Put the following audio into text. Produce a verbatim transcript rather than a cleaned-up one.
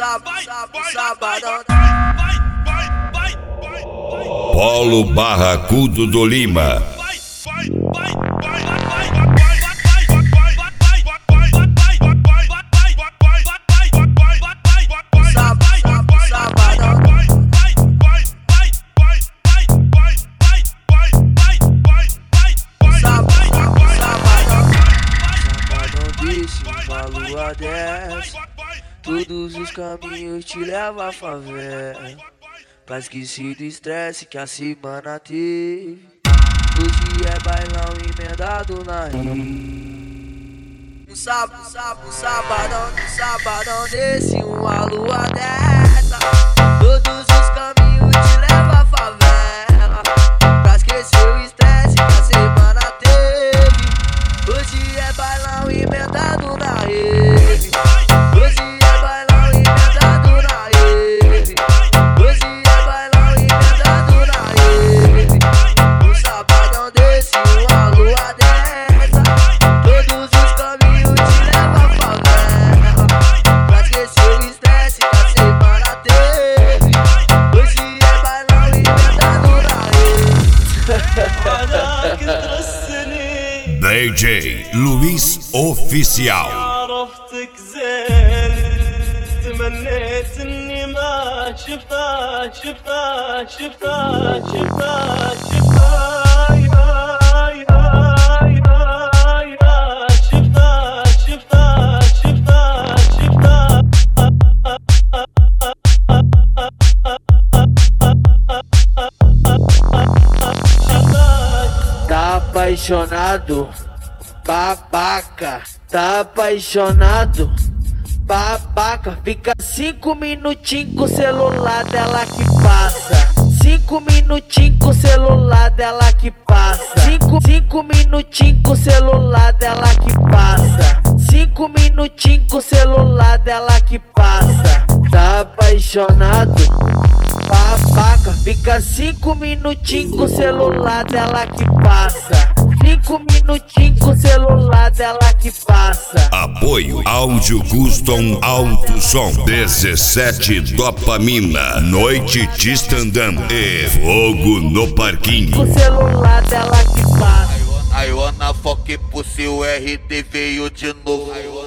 sábado, sábado, sabadão. Polo Barracudo do Lima. Uma lua desce, todos os caminhos te levam à favela, pra esquecer do estresse que a semana teve. Hoje é bailão emendado na rede. Um sábado, sábado, um sabadão, um sabadão desse, uma lua dessa, todos os caminhos te levam à favela, pra esquecer o estresse que a semana teve. Hoje é bailão emendado na rede. Hoje é bailão emendado na rede. Hoje é bailão emendado na rede. Um sabadão desse, uma lua dessa, todos os caminhos te levam à favela, pra esquecer o estresse que a semana teve. Hoje é bailão emendado na rede. D J Luiz Oficial. عرفتك زين تمنيت اني ما شفتها شفتها شفتها شفتها شفتها يا يا يا شفتها شفتها شفتها شفتها Tá apaixonado, babaca. Tá apaixonado, babaca. Fica cinco minutinhos com o celular dela que passa. Cinco minutinhos com o celular dela que passa. Cinco, cinco minutinhos com o celular dela que passa. Cinco minutinhos com o celular dela que passa. Tá apaixonado, babaca. Fica cinco minutinhos com o celular dela que passa. Cinco minutinhos com o celular dela que passa. Apoio Áudio Custom Alto Som. dezessete Dopamina. Noite de stand-up e fogo no parquinho. Com o celular dela que passa. I wanna fuck pussy, o R D veio de novo.